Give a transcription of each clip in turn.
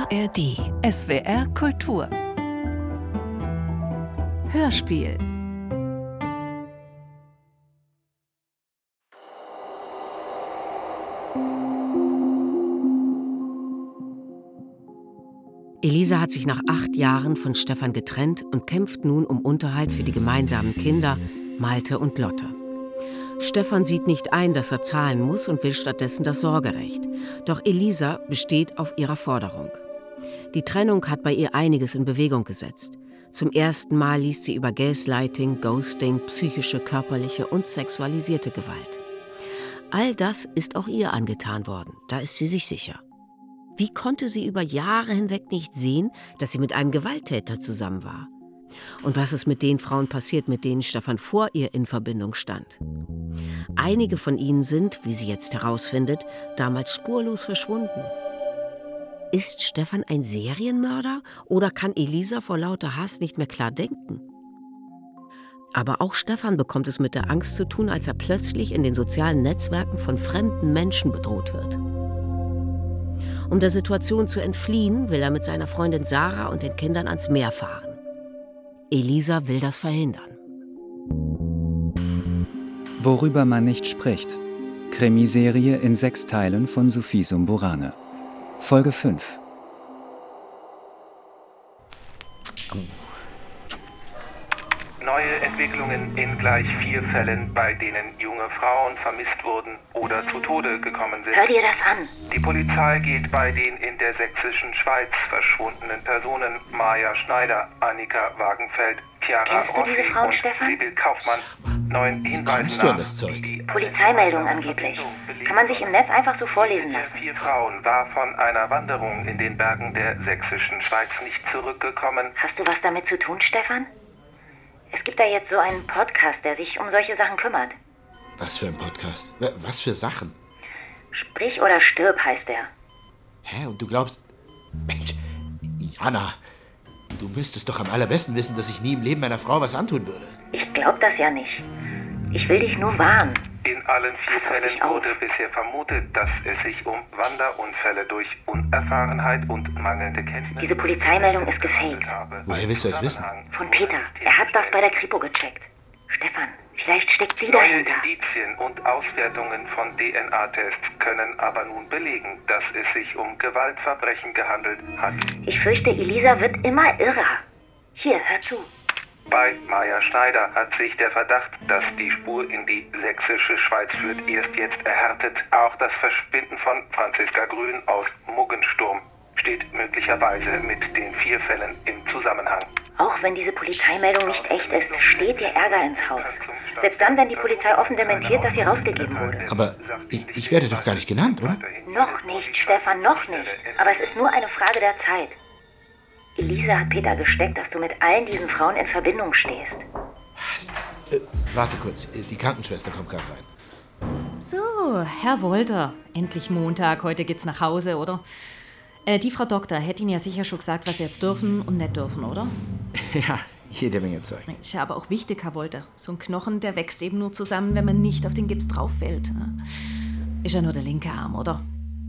ARD. SWR Kultur. Hörspiel. Elisa hat sich nach 8 Jahren von Stefan getrennt und kämpft nun um Unterhalt für die gemeinsamen Kinder Malte und Lotte. Stefan sieht nicht ein, dass er zahlen muss und will stattdessen das Sorgerecht. Doch Elisa besteht auf ihrer Forderung. Die Trennung hat bei ihr einiges in Bewegung gesetzt. Zum ersten Mal liest sie über Gaslighting, Ghosting, psychische, körperliche und sexualisierte Gewalt. All das ist auch ihr angetan worden, da ist sie sich sicher. Wie konnte sie über Jahre hinweg nicht sehen, dass sie mit einem Gewalttäter zusammen war? Und was ist mit den Frauen passiert, mit denen Stefan vor ihr in Verbindung stand? Einige von ihnen sind, wie sie jetzt herausfindet, damals spurlos verschwunden. Ist Stefan ein Serienmörder oder kann Elisa vor lauter Hass nicht mehr klar denken? Aber auch Stefan bekommt es mit der Angst zu tun, als er plötzlich in den sozialen Netzwerken von fremden Menschen bedroht wird. Um der Situation zu entfliehen, will er mit seiner Freundin Sarah und den Kindern ans Meer fahren. Elisa will das verhindern. Worüber man nicht spricht. Krimiserie in 6 Teilen von Sophie Sumburane. Folge 5. Neue Entwicklungen in gleich 4 Fällen, bei denen junge Frauen vermisst wurden oder zu Tode gekommen sind. Hör dir das an. Die Polizei geht bei den in der sächsischen Schweiz verschwundenen Personen Maja Schneider, Annika Wagenfeld, Chiara Kennst du diese Rossi Frauen, und Stefan? Sibyl Kaufmann neuen Hinweisen nach. Das Zeug? Die Polizeimeldung angeblich. Kann man sich im Netz einfach so vorlesen lassen. 4 Frauen war von einer Wanderung in den Bergen der sächsischen Schweiz nicht zurückgekommen. Hast du was damit zu tun, Stefan? Es gibt da jetzt so einen Podcast, der sich um solche Sachen kümmert. Was für ein Podcast? Was für Sachen? Sprich oder stirb heißt er. Hä? Und du glaubst... Mensch, Jana, du müsstest doch am allerbesten wissen, dass ich nie im Leben meiner Frau was antun würde. Ich glaub das ja nicht. Ich will dich nur warnen. In allen 4 Pass auf Fällen dich auf. wurde bisher vermutet, dass es sich um Wanderunfälle durch Unerfahrenheit und mangelnde Kenntnisse... Diese Polizeimeldung ist gefaked. Woher willst du das wissen? Von Peter. Er hat das bei der Kripo gecheckt. Stefan, vielleicht steckt sie Neue dahinter. Indizien und Auswertungen von DNA-Tests können aber nun belegen, dass es sich um Gewaltverbrechen gehandelt hat. Ich fürchte, Elisa wird immer irrer. Hier, hör zu. Bei Maja Schneider hat sich der Verdacht, dass die Spur in die sächsische Schweiz führt, erst jetzt erhärtet. Auch das Verschwinden von Franziska Grün aus Muggensturm steht möglicherweise mit den 4 Fällen im Zusammenhang. Auch wenn diese Polizeimeldung nicht echt ist, steht dir Ärger ins Haus. Selbst dann, wenn die Polizei offen dementiert, dass sie rausgegeben wurde. Aber ich werde doch gar nicht genannt, oder? Noch nicht, Stefan, noch nicht. Aber es ist nur eine Frage der Zeit. Elisa hat Peter gesteckt, dass du mit allen diesen Frauen in Verbindung stehst. Was? Warte kurz, die Krankenschwester kommt gerade rein. So, Herr Wolter, endlich Montag, heute geht's nach Hause, oder? Die Frau Doktor hätte Ihnen ja sicher schon gesagt, was Sie jetzt dürfen und nicht dürfen, oder? Ja, jede Menge Zeug. Ist ja aber auch wichtig, Herr Wolter. So ein Knochen, der wächst eben nur zusammen, wenn man nicht auf den Gips drauf fällt. Ist ja nur der linke Arm, oder?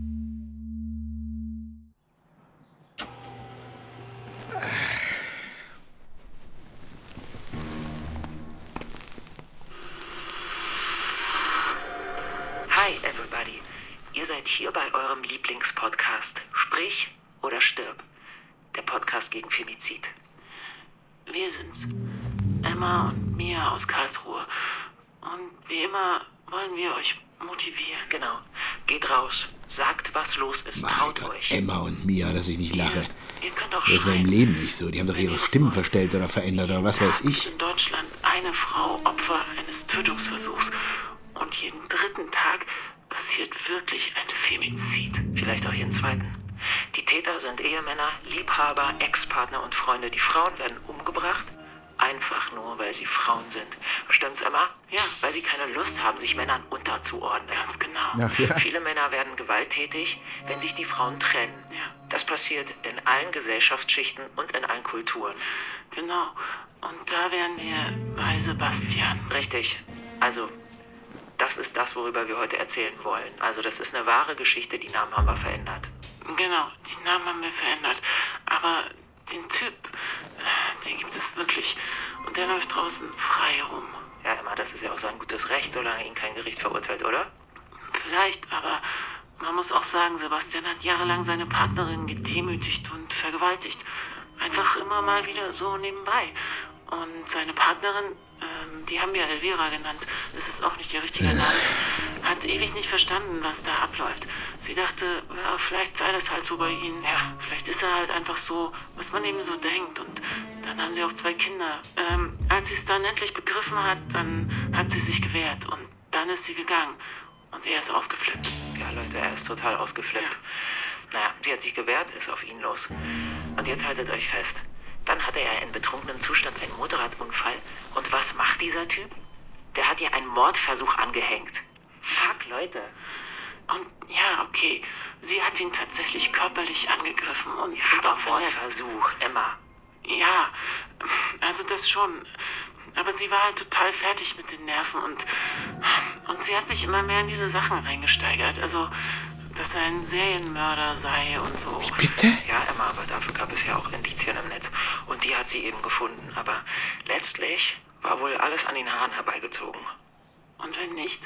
Hi everybody, ihr seid hier bei eurem Lieblingspodcast Sprich oder stirb, der Podcast gegen Femizid. Wir sind's, Emma und Mia aus Karlsruhe, und wie immer wollen wir euch motivieren. Genau, geht raus, sagt, was los ist, traut Mein Gott, euch. Emma und Mia, dass ich nicht lache. Ihr könnt auch Das ist ja im schreien. Leben nicht so. Die haben doch Wenn ihre ihr das Stimmen wollt. verstellt oder verändert oder was weiß ich. In Deutschland eine Frau Opfer eines Tötungsversuchs. Und jeden 3. Tag passiert wirklich ein Femizid. Vielleicht auch jeden 2. Die Täter sind Ehemänner, Liebhaber, Ex-Partner und Freunde. Die Frauen werden umgebracht, einfach nur, weil sie Frauen sind. Stimmt's, Emma? Ja, weil sie keine Lust haben, sich Männern unterzuordnen. Ganz genau. Ach ja. Viele Männer werden gewalttätig, wenn sich die Frauen trennen. Ja. Das passiert in allen Gesellschaftsschichten und in allen Kulturen. Genau. Und da wären wir bei Sebastian. Richtig. Also, das ist das, worüber wir heute erzählen wollen. Also, das ist eine wahre Geschichte, die Namen haben wir verändert. Genau, die Namen haben wir verändert. Aber den Typ, den gibt es wirklich. Und der läuft draußen frei rum. Ja, Emma, das ist ja auch sein gutes Recht, solange ihn kein Gericht verurteilt, oder? Vielleicht, aber man muss auch sagen, Sebastian hat jahrelang seine Partnerin gedemütigt und vergewaltigt. Einfach immer mal wieder so nebenbei. Und seine Partnerin, die haben wir Elvira genannt, das ist auch nicht ihr richtiger Name, hat ewig nicht verstanden, was da abläuft. Sie dachte, ja, vielleicht sei das halt so bei ihnen. Ja, vielleicht ist er halt einfach so, was man eben so denkt. Und dann haben sie auch 2 Kinder. Als sie es dann endlich begriffen hat, dann hat sie sich gewehrt. Und dann ist sie gegangen. Und er ist ausgeflippt. Ja, Leute, er ist total ausgeflippt. Ja. Naja, sie hat sich gewehrt, ist auf ihn los. Und jetzt haltet euch fest. Dann hatte er in betrunkenem Zustand einen Motorradunfall. Und was macht dieser Typ? Der hat ihr einen Mordversuch angehängt. Fuck, Leute. Und ja, okay, sie hat ihn tatsächlich körperlich angegriffen und auch verletzt. Mordversuch, Emma. Ja, also das schon. Aber sie war halt total fertig mit den Nerven und sie hat sich immer mehr in diese Sachen reingesteigert. Also, dass er ein Serienmörder sei und so. Wie bitte? Ja, Emma, aber dafür gab es ja auch Indizien im Netz. Und die hat sie eben gefunden. Aber letztlich war wohl alles an den Haaren herbeigezogen. Und wenn nicht?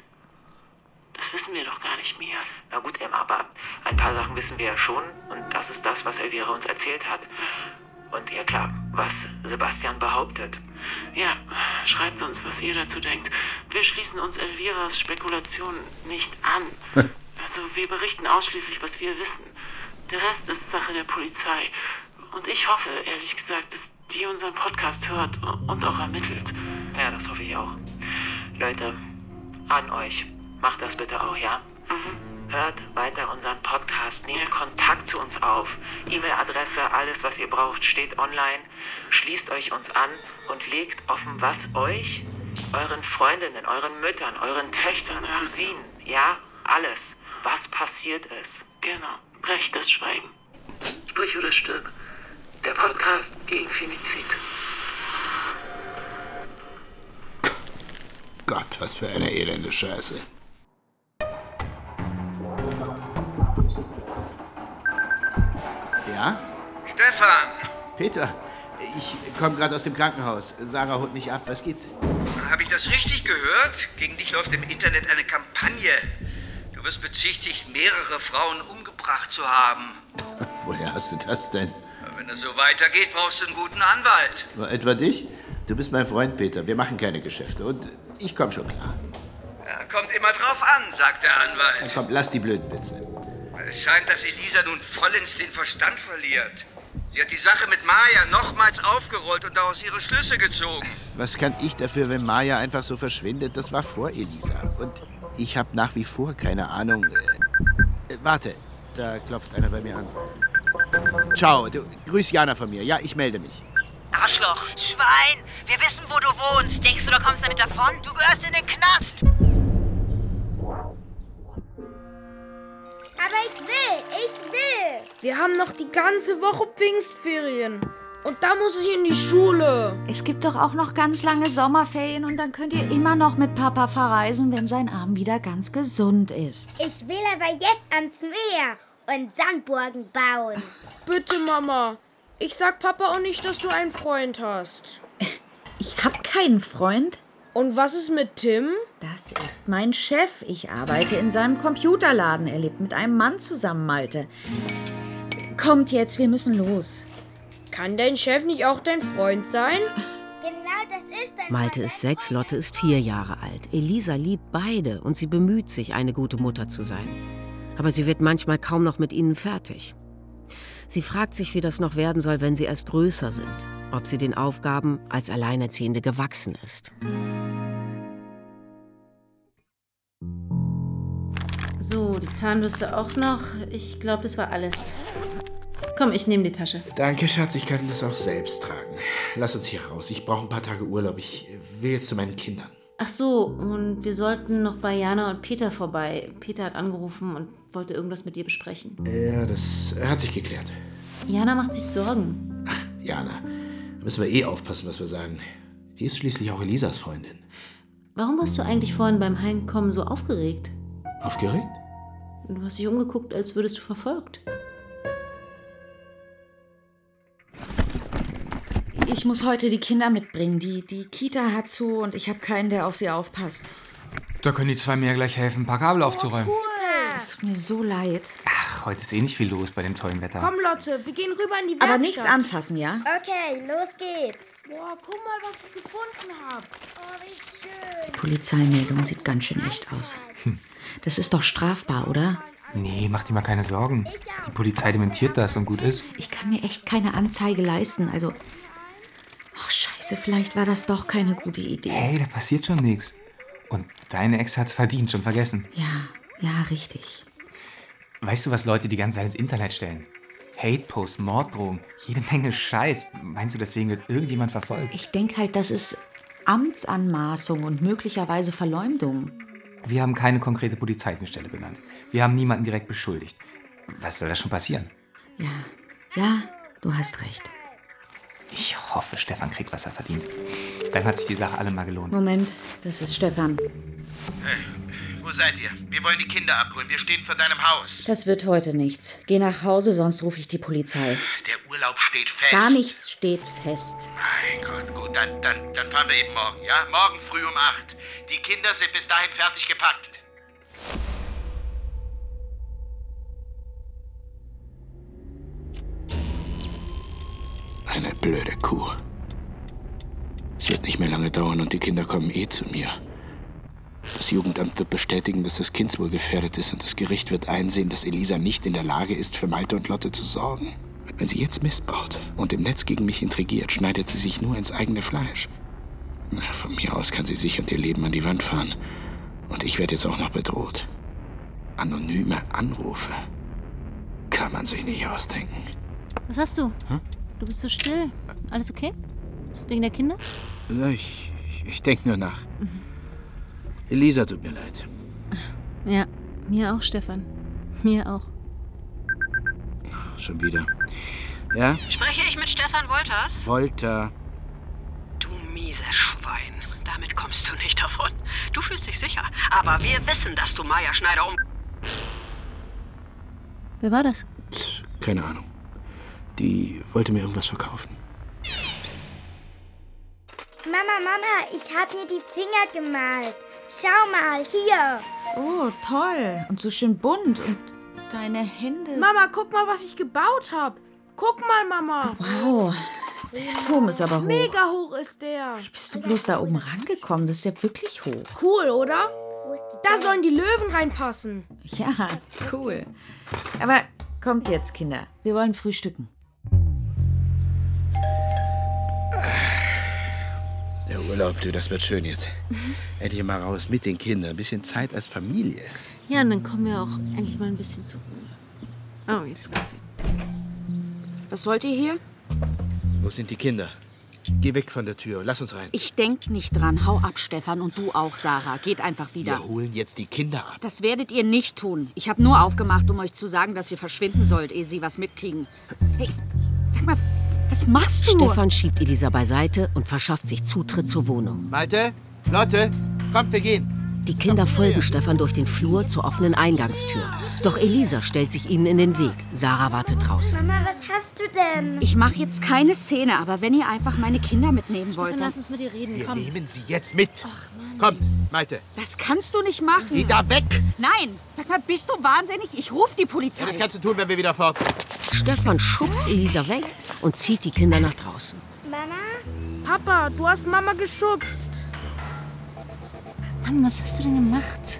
Das wissen wir doch gar nicht mehr. Na gut, Emma, aber ein paar Sachen wissen wir ja schon. Und das ist das, was Elvira uns erzählt hat. Und ja klar, was Sebastian behauptet. Ja, schreibt uns, was ihr dazu denkt. Wir schließen uns Elviras Spekulationen nicht an. Also wir berichten ausschließlich, was wir wissen. Der Rest ist Sache der Polizei. Und ich hoffe, ehrlich gesagt, dass die unseren Podcast hört und auch ermittelt. Ja, das hoffe ich auch. Leute, an euch. Macht das bitte auch, ja? Hört weiter unseren Podcast, nehmt Kontakt zu uns auf. E-Mail-Adresse, alles, was ihr braucht, steht online. Schließt euch uns an und legt offen, was euch, euren Freundinnen, euren Müttern, euren Töchtern, Cousinen, ja, alles, was passiert ist. Genau, brecht das Schweigen. Sprich oder stirb. Der Podcast gegen Femizid. Gott, was für eine elende Scheiße. Ja? Stefan! Peter, ich komme gerade aus dem Krankenhaus. Sarah holt mich ab. Was gibt's? Habe ich das richtig gehört? Gegen dich läuft im Internet eine Kampagne. Du wirst bezichtigt, mehrere Frauen umgebracht zu haben. Woher hast du das denn? Wenn es so weitergeht, brauchst du einen guten Anwalt. Nur etwa dich? Du bist mein Freund, Peter. Wir machen keine Geschäfte. Und ich komme schon klar. Ja, kommt immer drauf an, sagt der Anwalt. Na komm, lass die blöden Witze. Es scheint, dass Elisa nun vollends den Verstand verliert. Sie hat die Sache mit Maja nochmals aufgerollt und daraus ihre Schlüsse gezogen. Was kann ich dafür, wenn Maja einfach so verschwindet? Das war vor Elisa. Und ich habe nach wie vor keine Ahnung. Warte, da klopft einer bei mir an. Ciao, grüß Jana von mir. Ja, ich melde mich. Arschloch, Schwein, wir wissen, wo du wohnst. Denkst du, du kommst damit davon? Du gehörst in den Knast. Aber ich will. Wir haben noch die ganze Woche Pfingstferien. Und da muss ich in die Schule. Es gibt doch auch noch ganz lange Sommerferien und dann könnt ihr immer noch mit Papa verreisen, wenn sein Arm wieder ganz gesund ist. Ich will aber jetzt ans Meer und Sandburgen bauen. Bitte, Mama. Ich sag Papa auch nicht, dass du einen Freund hast. Ich hab keinen Freund. Und was ist mit Tim? Das ist mein Chef. Ich arbeite in seinem Computerladen. Er lebt mit einem Mann zusammen, Malte. Kommt jetzt, wir müssen los. Kann dein Chef nicht auch dein Freund sein? Genau, das ist dein Malte ist 6, Lotte ist 4 Jahre alt. Elisa liebt beide und sie bemüht sich, eine gute Mutter zu sein. Aber sie wird manchmal kaum noch mit ihnen fertig. Sie fragt sich, wie das noch werden soll, wenn sie erst größer sind. Ob sie den Aufgaben als Alleinerziehende gewachsen ist. So, die Zahnbürste auch noch. Ich glaube, das war alles. Komm, ich nehme die Tasche. Danke, Schatz, ich kann das auch selbst tragen. Lass uns hier raus. Ich brauche ein paar Tage Urlaub. Ich will jetzt zu meinen Kindern. Ach so, und wir sollten noch bei Jana und Peter vorbei. Peter hat angerufen und wollte irgendwas mit dir besprechen. Ja, das hat sich geklärt. Jana macht sich Sorgen. Ach, Jana. Da müssen wir eh aufpassen, was wir sagen. Die ist schließlich auch Elisas Freundin. Warum warst du eigentlich vorhin beim Heimkommen so aufgeregt? Aufgeregt? Du hast dich umgeguckt, als würdest du verfolgt. Ich muss heute die Kinder mitbringen. Die Kita hat zu und ich habe keinen, der auf sie aufpasst. Da können die 2 mir gleich helfen, ein paar Kabel aufzuräumen. Cool. Es tut mir so leid. Ach, heute ist nicht viel los bei dem tollen Wetter. Komm, Lotte, wir gehen rüber in die Werkstatt. Aber nichts anfassen, ja? Okay, los geht's. Boah, guck mal, was ich gefunden habe. Oh, wie schön. Polizeimeldung sieht ganz schön echt aus. Das ist doch strafbar, oder? Nee, mach dir mal keine Sorgen. Die Polizei dementiert das und gut ist. Ich kann mir echt keine Anzeige leisten, also... Ach, scheiße, vielleicht war das doch keine gute Idee. Hey, da passiert schon nichts. Und deine Ex hat's verdient, schon vergessen. Ja, richtig. Weißt du, was Leute die ganze Zeit ins Internet stellen? Hate-Posts, Morddrohungen, jede Menge Scheiß. Meinst du, deswegen wird irgendjemand verfolgt? Ich denke halt, das ist Amtsanmaßung und möglicherweise Verleumdung. Wir haben keine konkrete Polizeidienststelle benannt. Wir haben niemanden direkt beschuldigt. Was soll da schon passieren? Ja, du hast recht. Ich hoffe, Stefan kriegt, was er verdient. Dann hat sich die Sache allemal gelohnt. Moment, das ist Stefan. Wo seid ihr? Wir wollen die Kinder abholen. Wir stehen vor deinem Haus. Das wird heute nichts. Geh nach Hause, sonst rufe ich die Polizei. Der Urlaub steht fest. Gar nichts steht fest. Mein Gott, gut, dann fahren wir eben morgen, ja? Morgen früh um 8. Die Kinder sind bis dahin fertig gepackt. Eine blöde Kuh. Es wird nicht mehr lange dauern und die Kinder kommen zu mir. Das Jugendamt wird bestätigen, dass das Kindswohl gefährdet ist und das Gericht wird einsehen, dass Elisa nicht in der Lage ist, für Malte und Lotte zu sorgen. Wenn sie jetzt Mist baut und im Netz gegen mich intrigiert, schneidet sie sich nur ins eigene Fleisch. Na, von mir aus kann sie sich und ihr Leben an die Wand fahren. Und ich werde jetzt auch noch bedroht. Anonyme Anrufe. Kann man sich nicht ausdenken. Was hast du? Du bist so still. Alles okay? Ist es wegen der Kinder? Ich denke nur nach. Elisa, tut mir leid. Ja, mir auch, Stefan. Mir auch. Schon wieder. Ja? Spreche ich mit Stefan Wolters? Wolter. Du mieses Schwein. Damit kommst du nicht davon. Du fühlst dich sicher. Aber wir wissen, dass du Maja Schneider Wer war das? Keine Ahnung. Die wollte mir irgendwas verkaufen. Mama, ich habe mir die Finger gemalt. Schau mal, hier. Oh, toll. Und so schön bunt. Und deine Hände. Mama, guck mal, was ich gebaut habe. Guck mal, Mama. Wow. Der Turm ist aber hoch. Mega hoch ist der. Wie bist du bloß da oben rangekommen? Das ist ja wirklich hoch. Cool, oder? Da sollen die Löwen reinpassen. Ja, cool. Aber kommt jetzt, Kinder. Wir wollen frühstücken. Der Urlaub, du, das wird schön jetzt. Endlich mal raus mit den Kindern. Ein bisschen Zeit als Familie. Ja, und dann kommen wir auch endlich mal ein bisschen zur Ruhe. Oh, jetzt kommt sie. Was wollt ihr hier? Wo sind die Kinder? Geh weg von der Tür. Lass uns rein. Ich denk nicht dran. Hau ab, Stefan. Und du auch, Sarah. Geht einfach wieder. Wir holen jetzt die Kinder ab. Das werdet ihr nicht tun. Ich habe nur aufgemacht, um euch zu sagen, dass ihr verschwinden sollt, ehe sie was mitkriegen. Hey, sag mal, was machst du? Stefan schiebt Elisa beiseite und verschafft sich Zutritt zur Wohnung. Malte, Lotte, kommt, wir gehen. Die Kinder folgen Stefan durch den Flur zur offenen Eingangstür. Doch Elisa stellt sich ihnen in den Weg. Sarah wartet draußen. Mama, was hast du denn? Ich mache jetzt keine Szene, aber wenn ihr einfach meine Kinder mitnehmen wollt, Stefan, lass uns mit ihr reden. Wir Komm. nehmen sie jetzt mit. Kommt, Malte. Das kannst du nicht machen. Geh da weg. Nein, sag mal, bist du wahnsinnig? Ich rufe die Polizei. Ja, das kannst du tun, wenn wir wieder fort sind. Stefan schubst Elisa weg und zieht die Kinder nach draußen. Mama? Papa, du hast Mama geschubst. Mann, was hast du denn gemacht?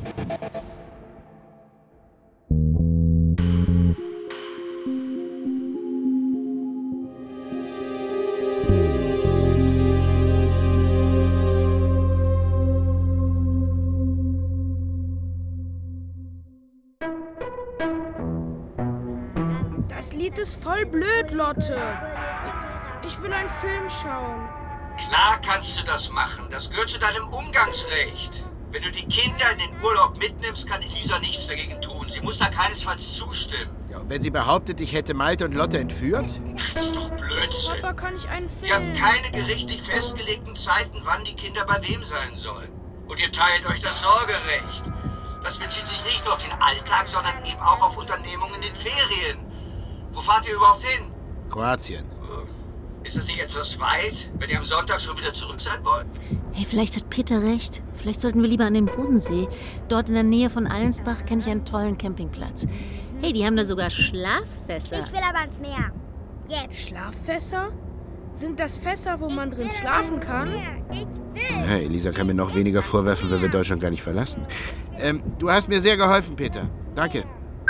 Das Lied ist voll blöd, Lotte. Ich will einen Film schauen. Klar kannst du das machen. Das gehört zu deinem Umgangsrecht. Wenn du die Kinder in den Urlaub mitnimmst, kann Elisa nichts dagegen tun. Sie muss da keinesfalls zustimmen. Ja, und wenn sie behauptet, ich hätte Malte und Lotte entführt? Das ist doch Blödsinn. Papa, kann ich einen Film? Ihr habt keine gerichtlich festgelegten Zeiten, wann die Kinder bei wem sein sollen. Und ihr teilt euch das Sorgerecht. Das bezieht sich nicht nur auf den Alltag, sondern eben auch auf Unternehmungen in den Ferien. Wo fahrt ihr überhaupt hin? Kroatien. Ist das nicht etwas weit, wenn ihr am Sonntag schon wieder zurück sein wollt? Hey, vielleicht hat Peter recht. Vielleicht sollten wir lieber an den Bodensee. Dort in der Nähe von Allensbach kenne ich einen tollen Campingplatz. Hey, die haben da sogar Schlaffässer. Ich will aber ans Meer. Jetzt. Schlaffässer? Sind das Fässer, wo man drin schlafen kann? Ja, Elisa kann mir noch weniger vorwerfen, wenn wir Deutschland gar nicht verlassen. Du hast mir sehr geholfen, Peter. Danke.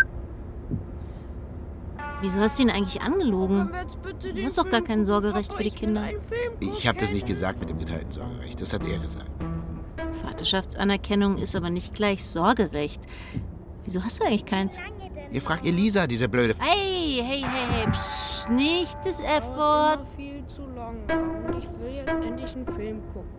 Wieso hast du ihn eigentlich angelogen? Du hast doch gar kein Sorgerecht für die Kinder. Ich habe das nicht gesagt mit dem geteilten Sorgerecht. Das hat er gesagt. Vaterschaftsanerkennung ist aber nicht gleich Sorgerecht. Wieso hast du eigentlich keins? Ihr fragt Elisa, diese blöde... Hey, psch, nicht das F-Wort. Viel zu lang und ich will jetzt endlich einen Film gucken.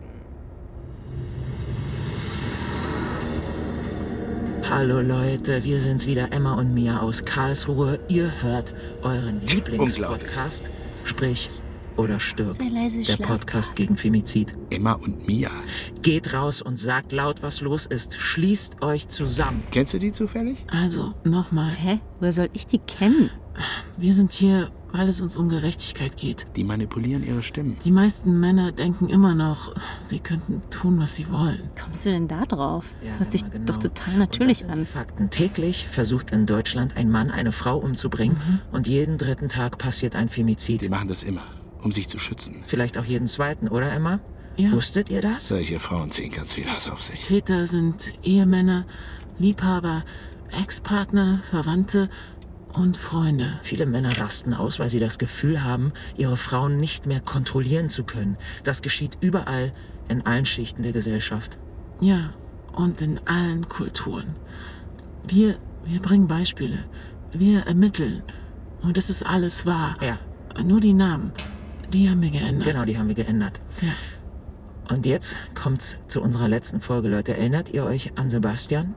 Hallo Leute, wir sind's wieder, Emma und Mia aus Karlsruhe. Ihr hört euren Lieblingspodcast, sprich oder stirb. Sei leise, der Podcast gegen Femizid. Emma und Mia. Geht raus und sagt laut, was los ist. Schließt euch zusammen. Kennst du die zufällig? Also, nochmal. Hä? Woher soll ich die kennen? Wir sind hier, weil es uns um Gerechtigkeit geht. Die manipulieren ihre Stimmen. Die meisten Männer denken immer noch, sie könnten tun, was sie wollen. Kommst du denn da drauf? Das hört sich genau. doch total natürlich an. Fakten. Täglich versucht in Deutschland ein Mann, eine Frau umzubringen und jeden 3. Tag passiert ein Femizid. Die machen das immer, um sich zu schützen. Vielleicht auch jeden 2., oder Emma? Ja. Wusstet ihr das? Solche Frauen ziehen ganz viel Hass auf sich. Täter sind Ehemänner, Liebhaber, Ex-Partner, Verwandte und Freunde. Viele Männer rasten aus, weil sie das Gefühl haben, ihre Frauen nicht mehr kontrollieren zu können. Das geschieht überall, in allen Schichten der Gesellschaft. Ja, und in allen Kulturen. Wir bringen Beispiele. Wir ermitteln. Und es ist alles wahr. Ja. Nur die Namen, die haben wir geändert. Genau, die haben wir geändert. Ja. Und jetzt kommt's zu unserer letzten Folge, Leute. Erinnert ihr euch an Sebastian?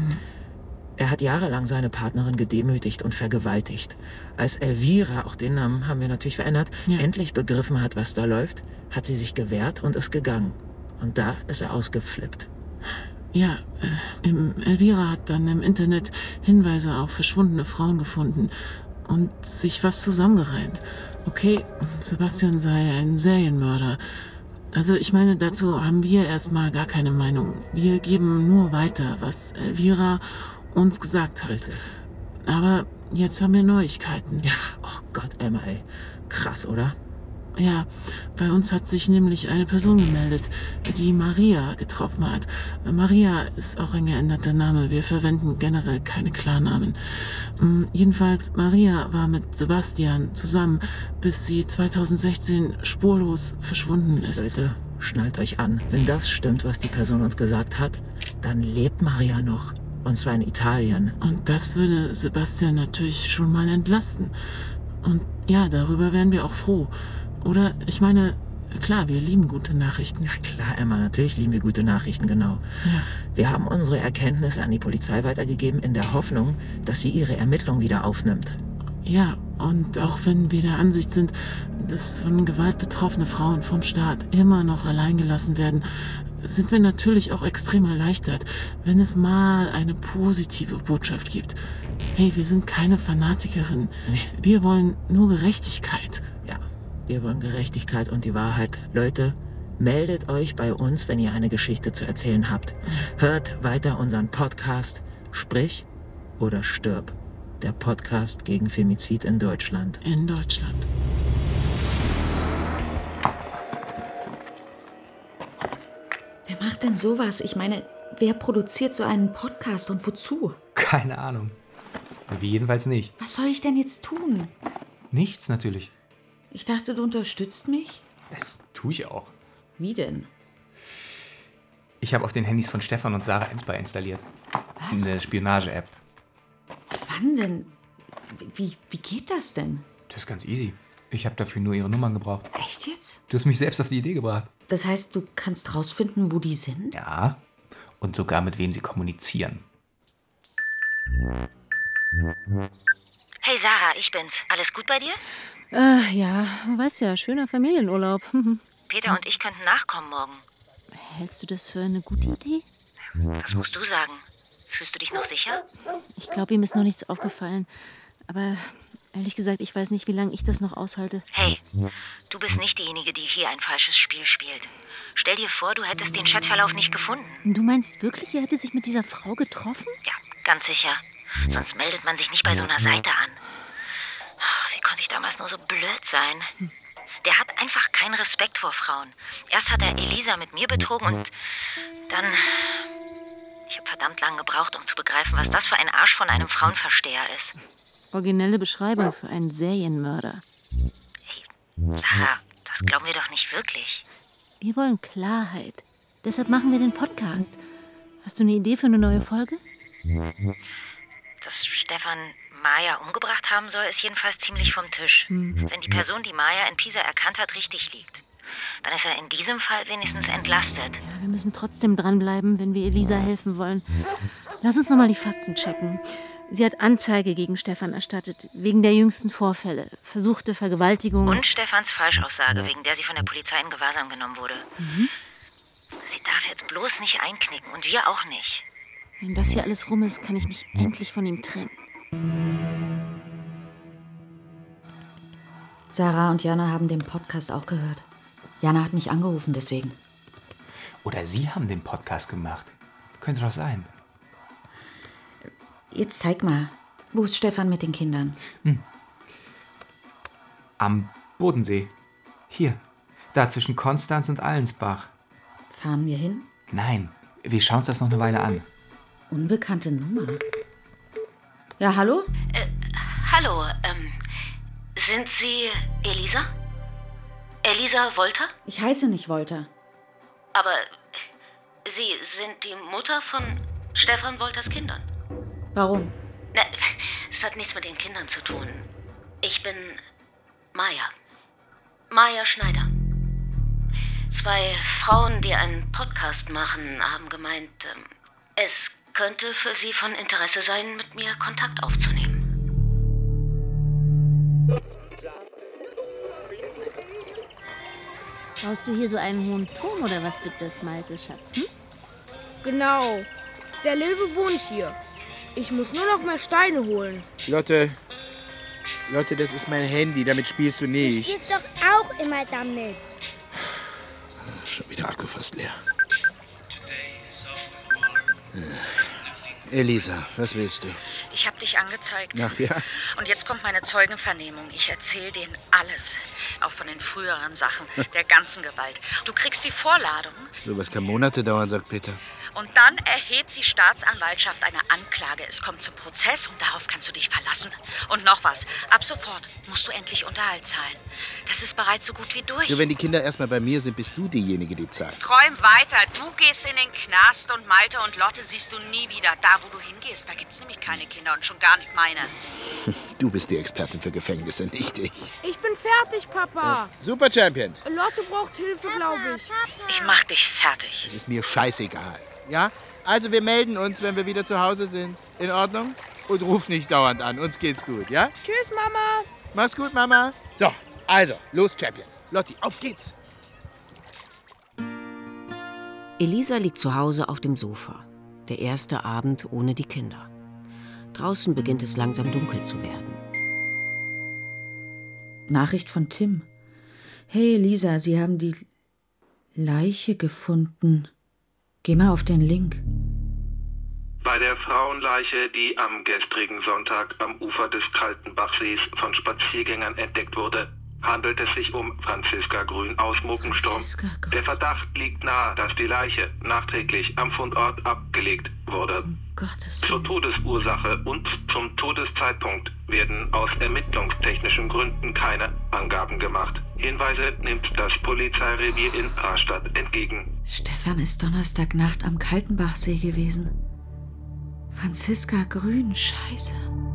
Er hat jahrelang seine Partnerin gedemütigt und vergewaltigt. Als Elvira, auch den Namen haben wir natürlich verändert, endlich begriffen hat, was da läuft, hat sie sich gewehrt und ist gegangen. Und da ist er ausgeflippt. Ja, Elvira hat dann im Internet Hinweise auf verschwundene Frauen gefunden und sich was zusammengereimt. Okay, Sebastian sei ein Serienmörder. Also ich meine, dazu haben wir erstmal gar keine Meinung. Wir geben nur weiter, was Elvira uns gesagt hat. Aber jetzt haben wir Neuigkeiten. Ja, oh Gott, Emma, ey. Krass, oder? Ja, bei uns hat sich nämlich eine Person gemeldet, die Maria getroffen hat. Maria ist auch ein geänderter Name. Wir verwenden generell keine Klarnamen. Jedenfalls, Maria war mit Sebastian zusammen, bis sie 2016 spurlos verschwunden ist. Leute, schnallt euch an. Wenn das stimmt, was die Person uns gesagt hat, dann lebt Maria noch. Und zwar in Italien. Und das würde Sebastian natürlich schon mal entlasten. Und ja, darüber wären wir auch froh. Oder, ich meine, klar, wir lieben gute Nachrichten. Ja klar, Emma, natürlich lieben wir gute Nachrichten, genau. Ja. Wir haben unsere Erkenntnisse an die Polizei weitergegeben, in der Hoffnung, dass sie ihre Ermittlung wieder aufnimmt. Ja, und auch wenn wir der Ansicht sind, dass von Gewalt betroffene Frauen vom Staat immer noch allein gelassen werden, sind wir natürlich auch extrem erleichtert, wenn es mal eine positive Botschaft gibt. Hey, wir sind keine Fanatikerin. Wir wollen nur Gerechtigkeit. Ja, wir wollen Gerechtigkeit und die Wahrheit. Leute, meldet euch bei uns, wenn ihr eine Geschichte zu erzählen habt. Hört weiter unseren Podcast Sprich oder stirb. Der Podcast gegen Femizid in Deutschland. In Deutschland. Wer macht denn sowas? Ich meine, wer produziert so einen Podcast und wozu? Keine Ahnung. Wir jedenfalls nicht. Was soll ich denn jetzt tun? Nichts natürlich. Ich dachte, du unterstützt mich? Das tue ich auch. Wie denn? Ich habe auf den Handys von Stefan und Sarah Ensper installiert. Was? Eine Spionage-App. Wann denn? Wie geht das denn? Das ist ganz easy. Ich habe dafür nur ihre Nummern gebraucht. Echt jetzt? Du hast mich selbst auf die Idee gebracht. Das heißt, du kannst rausfinden, wo die sind? Ja. Und sogar mit wem sie kommunizieren. Hey Sarah, ich bin's. Alles gut bei dir? Ja, weißt ja, schöner Familienurlaub. Peter und ich könnten nachkommen morgen. Hältst du das für eine gute Idee? Das musst du sagen. Fühlst du dich noch sicher? Ich glaube, ihm ist noch nichts aufgefallen. Aber Ehrlich gesagt, ich weiß nicht, wie lange ich das noch aushalte. Hey, du bist nicht diejenige, die hier ein falsches Spiel spielt. Stell dir vor, du hättest den Chatverlauf nicht gefunden. Du meinst wirklich, er hätte sich mit dieser Frau getroffen? Ja, ganz sicher. Sonst meldet man sich nicht bei so einer Seite an. Wie konnte ich damals nur so blöd sein? Der hat einfach keinen Respekt vor Frauen. Erst hat er Elisa mit mir betrogen und dann... Ich habe verdammt lange gebraucht, um zu begreifen, was das für ein Arsch von einem Frauenversteher ist. Originelle Beschreibung für einen Serienmörder. Hey, Sarah, das glauben wir doch nicht wirklich. Wir wollen Klarheit. Deshalb machen wir den Podcast. Hast du eine Idee für eine neue Folge? Dass Stefan Maja umgebracht haben soll, ist jedenfalls ziemlich vom Tisch. Wenn die Person, die Maja in Pisa erkannt hat, richtig liegt, dann ist er in diesem Fall wenigstens entlastet. Ja, wir müssen trotzdem dranbleiben, wenn wir Elisa helfen wollen. Lass uns nochmal die Fakten checken. Sie hat Anzeige gegen Stefan erstattet, wegen der jüngsten Vorfälle, versuchte Vergewaltigung. Und Stefans Falschaussage, wegen der sie von der Polizei in Gewahrsam genommen wurde. Sie darf jetzt bloß nicht einknicken und wir auch nicht. Wenn das hier alles rum ist, kann ich mich endlich von ihm trennen. Sarah und Jana haben den Podcast auch gehört. Jana hat mich angerufen, deswegen. Oder Sie haben den Podcast gemacht. Könnte doch sein. Jetzt zeig mal, wo ist Stefan mit den Kindern? Am Bodensee. Hier. Da zwischen Konstanz und Allensbach. Fahren wir hin? Nein, wir schauen uns das noch eine Weile an. Unbekannte Nummer. Ja, hallo? Hallo, sind Sie Elisa? Elisa Wolter? Ich heiße nicht Wolter. Aber Sie sind die Mutter von Stefan Wolters Kindern. Warum? Na, es hat nichts mit den Kindern zu tun. Ich bin Maja. Maja Schneider. 2 Frauen, die einen Podcast machen, haben gemeint, es könnte für Sie von Interesse sein, mit mir Kontakt aufzunehmen. Baust du hier so einen hohen Turm oder was wird das, Malte, Schatz? Genau. Der Löwe wohnt hier. Ich muss nur noch mehr Steine holen. Lotte, das ist mein Handy, damit spielst du nicht. Du spielst doch auch immer damit. Schon wieder Akku fast leer. Elisa, was willst du? Ich hab dich angezeigt. Ach ja? Und jetzt kommt meine Zeugenvernehmung. Ich erzähle denen alles. Auch von den früheren Sachen, der ganzen Gewalt. Du kriegst die Vorladung. Sowas kann Monate dauern, sagt Peter. Und dann erhebt die Staatsanwaltschaft eine Anklage. Es kommt zum Prozess und darauf kannst du dich verlassen. Und noch was. Ab sofort musst du endlich Unterhalt zahlen. Das ist bereits so gut wie durch. Du, wenn die Kinder erstmal bei mir sind, bist du diejenige, die zahlt. Träum weiter. Du gehst in den Knast und Malte und Lotte siehst du nie wieder. Da, wo du hingehst, da gibt's nämlich keine Kinder und schon gar nicht meine. Du bist die Expertin für Gefängnisse, nicht ich. Ich bin fertig, Papa. Super Champion. Lotte braucht Hilfe, glaube ich. Ich mach dich fertig. Es ist mir scheißegal. Ja? Also wir melden uns, wenn wir wieder zu Hause sind. In Ordnung? Und ruf nicht dauernd an. Uns geht's gut, ja? Tschüss, Mama. Mach's gut, Mama. So, also, los, Champion. Lotti, auf geht's. Elisa liegt zu Hause auf dem Sofa. Der erste Abend ohne die Kinder. Draußen beginnt es langsam dunkel zu werden. Nachricht von Tim. Hey Elisa, Sie haben die Leiche gefunden. Geh mal auf den Link. Bei der Frauenleiche, die am gestrigen Sonntag am Ufer des Kaltenbachsees von Spaziergängern entdeckt wurde, handelt es sich um Franziska Grün aus Muggensturm. Der Verdacht liegt nahe, dass die Leiche nachträglich am Fundort abgelegt wurde. Zur Todesursache und zum Todeszeitpunkt werden aus ermittlungstechnischen Gründen keine Angaben gemacht. Hinweise nimmt das Polizeirevier in Rastatt entgegen. Stefan ist Donnerstagnacht am Kaltenbachsee gewesen. Franziska Grün, scheiße.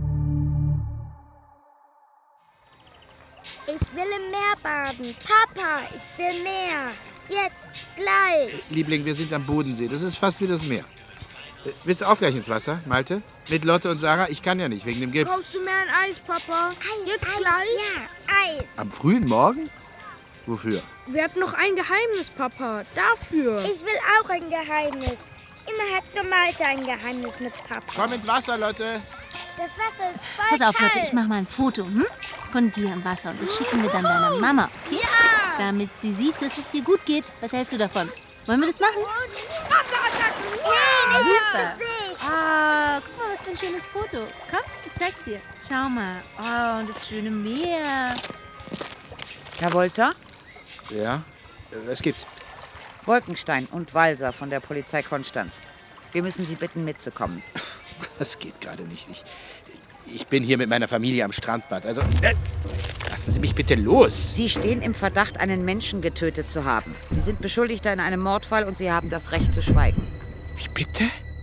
Ich will im Meer baden. Papa, ich will Meer. Jetzt, gleich. Liebling, wir sind am Bodensee. Das ist fast wie das Meer. Willst du auch gleich ins Wasser, Malte? Mit Lotte und Sarah? Ich kann ja nicht, wegen dem Gips. Brauchst du mehr ein Eis, Papa? Jetzt Eis, gleich? Ja, Eis. Am frühen Morgen? Wofür? Wir hatten noch ein Geheimnis, Papa. Dafür. Ich will auch ein Geheimnis. Immer hat nur Malte ein Geheimnis mit Papa. Komm ins Wasser, Lotte. Das Wasser ist voll Pass auf, kalt. Leute, ich mache mal ein Foto von dir im Wasser. Und das schicken wir dann deiner Mama. Okay? Ja! Damit sie sieht, dass es dir gut geht. Was hältst du davon? Wollen wir das machen? Wasserattacken! Ja, super. Gesicht. Ah, guck mal, was für ein schönes Foto. Komm, ich zeig's dir. Schau mal. Oh, und das schöne Meer. Herr Wolter? Ja, was gibt's? Wolkenstein und Walser von der Polizei Konstanz. Wir müssen Sie bitten, mitzukommen. Das geht gerade nicht. Ich bin hier mit meiner Familie am Strandbad. Also, lassen Sie mich bitte los. Sie stehen im Verdacht, einen Menschen getötet zu haben. Sie sind Beschuldigter in einem Mordfall und Sie haben das Recht zu schweigen. Wie bitte?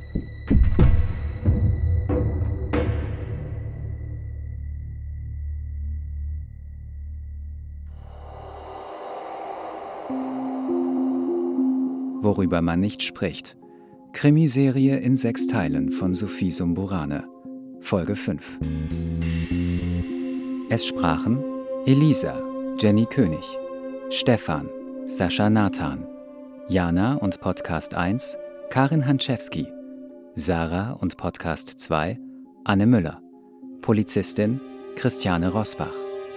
Worüber man nicht spricht. Krimiserie in 6 Teilen von Sophie Sumburane. Folge 5. Es sprachen Elisa, Jenny König, Stefan, Sascha Nathan, Jana und Podcast 1, Karin Hanczewski, Sarah und Podcast 2, Anne Müller, Polizistin Christiane Rosbach.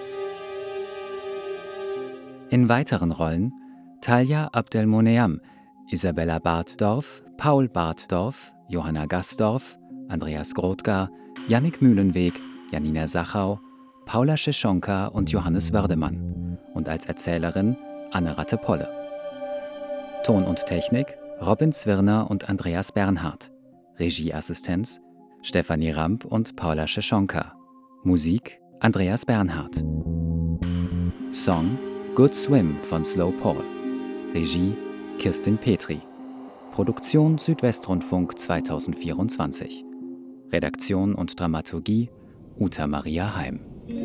In weiteren Rollen Talja Abdelmoneam, Isabella Bartdorf, Paul Bartdorf, Johanna Gasdorf, Andreas Grothgar, Jannik Mühlenweg, Janina Sachau, Paula Schischonka und Johannes Wördemann und als Erzählerin Anne Rattepolle. Ton und Technik Robin Zwirner und Andreas Bernhardt. Regieassistenz Stefanie Ramp und Paula Schischonka. Musik Andreas Bernhardt. Song Good Swim von Slow Paul. Regie Kirstin Petri. Produktion Südwestrundfunk 2024. Redaktion und Dramaturgie Uta Maria Heim.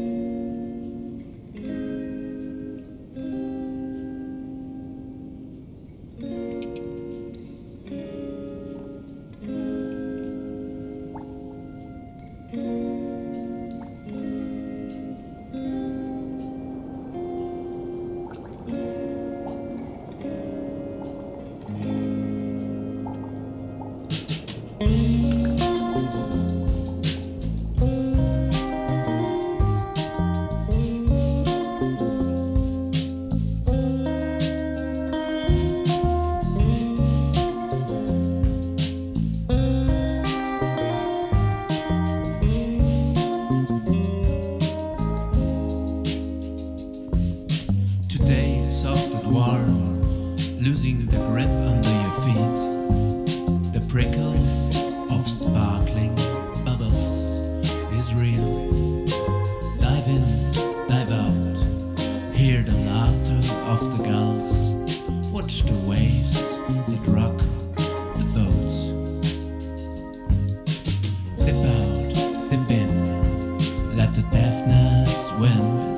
Losing the grip under your feet. The prickle of sparkling bubbles is real. Dive in, dive out. Hear the laughter of the gulls. Watch the waves that rock the boats. Dip out, dip in. Let the deafness win.